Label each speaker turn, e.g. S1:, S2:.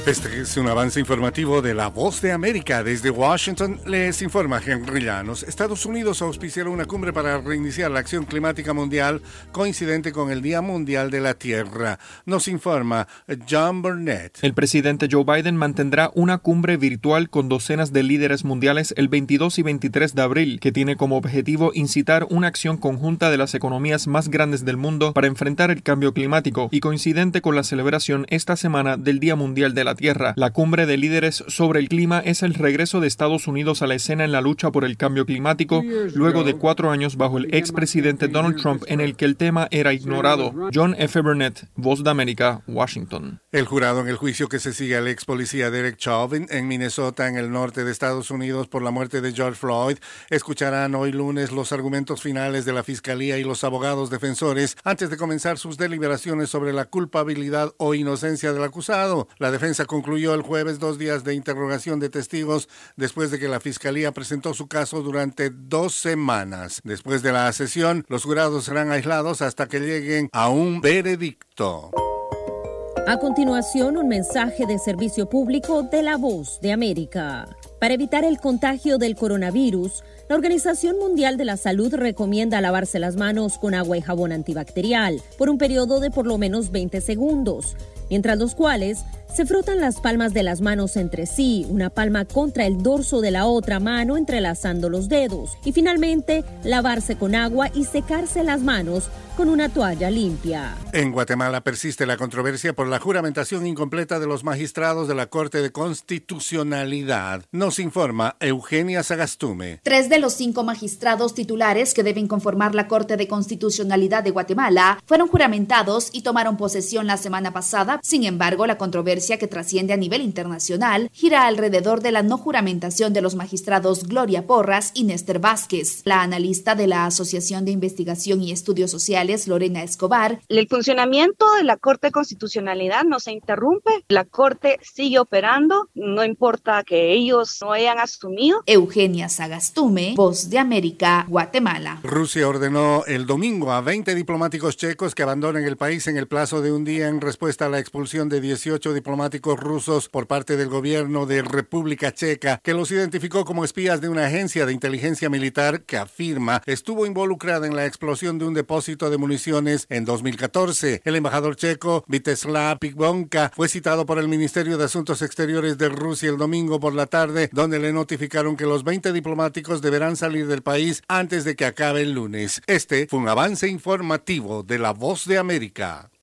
S1: Este es un avance informativo de La Voz de América. Desde Washington les informa Henry Llanos. Estados Unidos auspiciará una cumbre para reiniciar la acción climática mundial coincidente con el Día Mundial de la Tierra. Nos informa John Burnett.
S2: El presidente Joe Biden mantendrá una cumbre virtual con docenas de líderes mundiales el 22 y 23 de abril, que tiene como objetivo incitar una acción conjunta de las economías más grandes del mundo para enfrentar el cambio climático y coincidente con la celebración esta semana del Día Mundial de la Tierra. La cumbre de líderes sobre el clima es el regreso de Estados Unidos a la escena en la lucha por el cambio climático, luego de 4 años bajo el expresidente Donald Trump en el que el tema era ignorado. John F. Burnett, Voz de América, Washington.
S1: El jurado en el juicio que se sigue al ex policía Derek Chauvin en Minnesota, en el norte de Estados Unidos, por la muerte de George Floyd, escucharán hoy lunes los argumentos finales de la Fiscalía y los abogados defensores antes de comenzar sus deliberaciones sobre la culpabilidad o inocencia del acusado. La defensa concluyó el jueves 2 días de interrogación de testigos después de que la Fiscalía presentó su caso durante 2 semanas. Después de la sesión, los jurados serán aislados hasta que lleguen a un veredicto.
S3: A continuación, un mensaje de servicio público de La Voz de América. Para evitar el contagio del coronavirus, la Organización Mundial de la Salud recomienda lavarse las manos con agua y jabón antibacterial por un periodo de por lo menos 20 segundos, mientras los cuales se frotan las palmas de las manos entre sí, una palma contra el dorso de la otra mano entrelazando los dedos, y finalmente lavarse con agua y secarse las manos con una toalla limpia.
S1: En Guatemala persiste la controversia por la juramentación incompleta de los magistrados de la Corte de Constitucionalidad. Nos informa Eugenia Sagastume.
S4: 3 de los 5 magistrados titulares que deben conformar la Corte de Constitucionalidad de Guatemala fueron juramentados y tomaron posesión la semana pasada. Sin embargo, la controversia que trasciende a nivel internacional gira alrededor de la no juramentación de los magistrados Gloria Porras y Néstor Vázquez. La analista de la Asociación de Investigación y Estudios Sociales, Lorena Escobar:
S5: el funcionamiento de la Corte de Constitucionalidad no se interrumpe, la Corte sigue operando, no importa que ellos no hayan asumido.
S4: Eugenia Sagastume, Voz de América, Guatemala.
S1: Rusia ordenó el domingo a 20 diplomáticos checos que abandonen el país en el plazo de un día en respuesta a la expulsión de 18 diplomáticos rusos por parte del gobierno de República Checa, que los identificó como espías de una agencia de inteligencia militar que afirma estuvo involucrada en la explosión de un depósito de municiones en 2014. El embajador checo Vítězslav Pivonka fue citado por el Ministerio de Asuntos Exteriores de Rusia el domingo por la tarde, donde le notificaron que los 20 diplomáticos deberán salir del país antes de que acabe el lunes. Este fue un avance informativo de La Voz de América.